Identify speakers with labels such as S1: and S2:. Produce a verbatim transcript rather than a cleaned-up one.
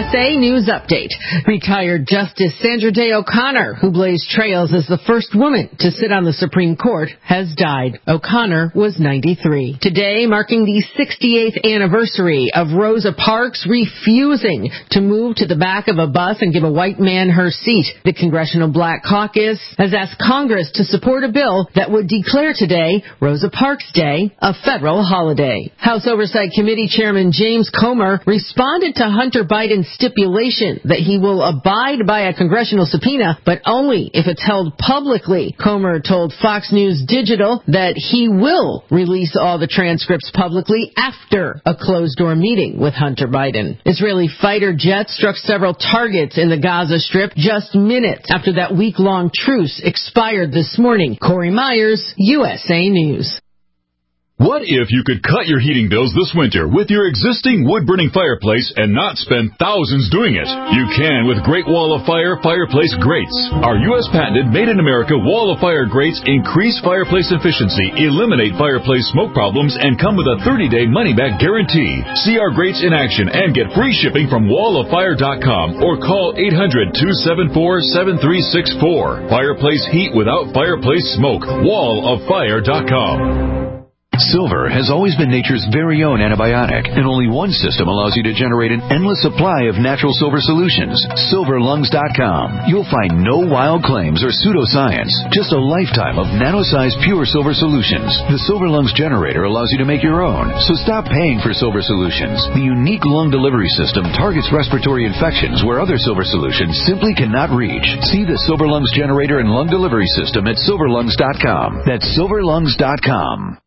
S1: S A News Update. Retired Justice Sandra Day O'Connor, who blazed trails as the first woman to sit on the Supreme Court, has died. O'Connor was ninety-three. Today, marking the sixty-eighth anniversary of Rosa Parks refusing to move to the back of a bus and give a white man her seat. The Congressional Black Caucus has asked Congress to support a bill that would declare today, Rosa Parks Day, a federal holiday. House Oversight Committee Chairman James Comer responded to Hunter Biden's stipulation that he will abide by a congressional subpoena, but only if it's held publicly. Comer told Fox News Digital that he will release all the transcripts publicly after a closed-door meeting with Hunter Biden. Israeli fighter jets struck several targets in the Gaza Strip just minutes after that week-long truce expired this morning. Corey Myers, U S A News.
S2: What if you could cut your heating bills this winter with your existing wood-burning fireplace and not spend thousands doing it? You can with Great Wall of Fire Fireplace Grates. Our U S patented made-in-America Wall of Fire grates increase fireplace efficiency, eliminate fireplace smoke problems, and come with a thirty-day money-back guarantee. See our grates in action and get free shipping from wall of fire dot com or call eight hundred, two seven four, seven three six four. Fireplace heat without fireplace smoke. wall of fire dot com.
S3: Silver has always been nature's very own antibiotic, and only one system allows you to generate an endless supply of natural silver solutions. silver lungs dot com. You'll find no wild claims or pseudoscience, just a lifetime of nano-sized pure silver solutions. The Silver Lungs generator allows you to make your own, so stop paying for silver solutions. The unique lung delivery system targets respiratory infections where other silver solutions simply cannot reach. See the Silver Lungs generator and lung delivery system at silver lungs dot com. That's silver lungs dot com.